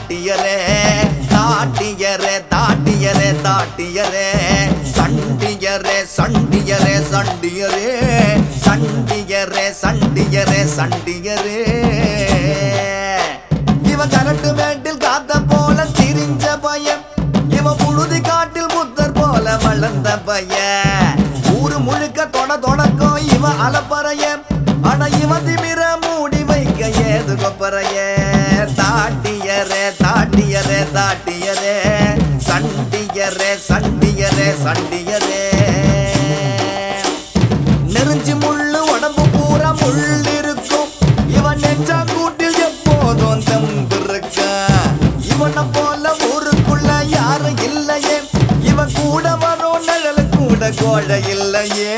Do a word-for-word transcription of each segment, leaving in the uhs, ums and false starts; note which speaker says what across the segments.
Speaker 1: தாட்டியரே தாட்டியரே தாட்டியரே தாட்டியரே சண்டியரே சண்டியரே சண்டியரே சண்டியரே சண்டியரே சண்டியரே இவன் கரட்டு மேட்டில் காத்த போல திரிஞ்ச பையன் இவன் புழுதி காட்டில் புத்தர் போல வளர்ந்த பையன் ஊரு முழுக்க தொட தொடக்கும் இவன் அலப்பறைய ஆனா இவன் திமிர மூடி வைக்க ஏது கொப்பறைய தாட்டியரே தாட்டியரே தாட்டியரே சண்டியரே சண்டியரே சண்டியரே நெருஞ்சி முள்ளு உடம்பு பூரா முள் இருக்கும் இவன் நெஞ்சா கூட்டில் எப்போதும் தம்பிருக்க இவனை போல ஊருக்குள்ள யாரும் இல்லையே இவன் கூட வரும் நிழல் கூட கோழை இல்லையே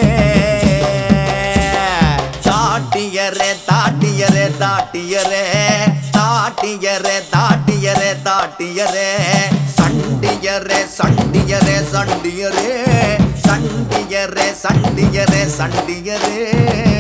Speaker 1: தாட்டியரே தாட்டியரே தாட்டியரே தாட்டியரே தாட்டியரே தாட்டியரே சண்டியரே சண்டியரே சண்டியரே சண்டியரே சண்டியரே சண்டியரே